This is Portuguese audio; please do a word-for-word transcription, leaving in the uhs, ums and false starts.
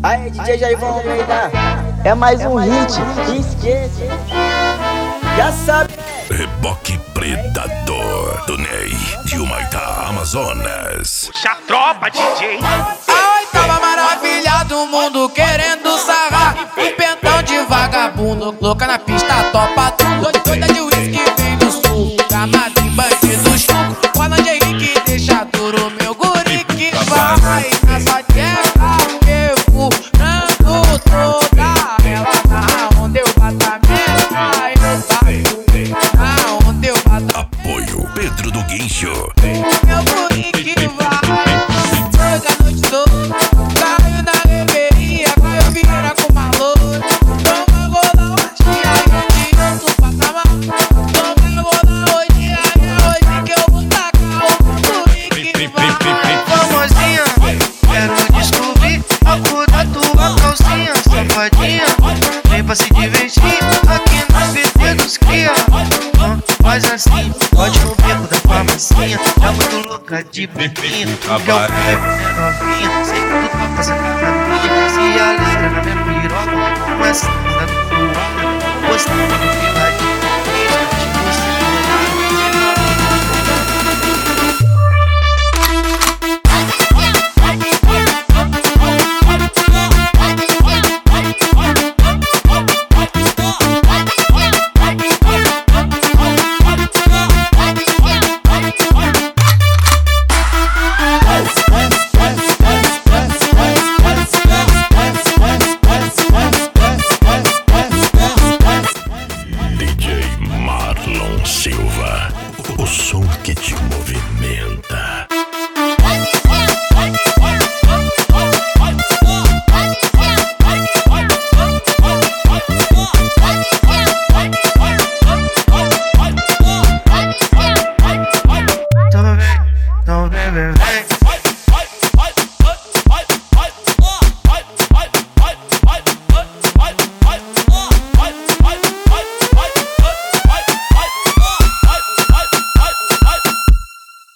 Aí, D J Jaivão Almeida, é mais um hit, esquece. Já sabe. Reboque Predador do Ney de Humaitá, Amazonas. Puxa a tropa, D J. A oitava maravilha do mundo querendo sarrar. Um pentão de vagabundo, louca na pista, topa tudo. Doida de uísque vem do sul, camada em bandido chuco. O Alan Henrique deixa duro, meu guri que vai na sua testa, perfurando toda ela. Na onde eu bato a mesa, eu bato. Na onde eu bato. Apoio Pedro do Guincho. Meu guri que vai, toda a noite toda. Caiu na reveria, caiu vira com uma loura. Toma gola hoje, aí é de outro patamar. Toma gola hoje, aí é hoje que eu vou tacar o guri que vai. Famosinha, quero descobrir a cor da tua calcinha, safadinha. Vem pra se divertir aqui no P T dos cria. Faz assim, pode no beco da farmacinha. Tá muito louca de boquinha, que eu quero é novinha. Sei que tu tá fazendo na minha, se alegra na minha piroca. Com essa bunda do cu, gostando do que vai de Silva, o som que te movimenta. Então vem, então vem, vem, vem.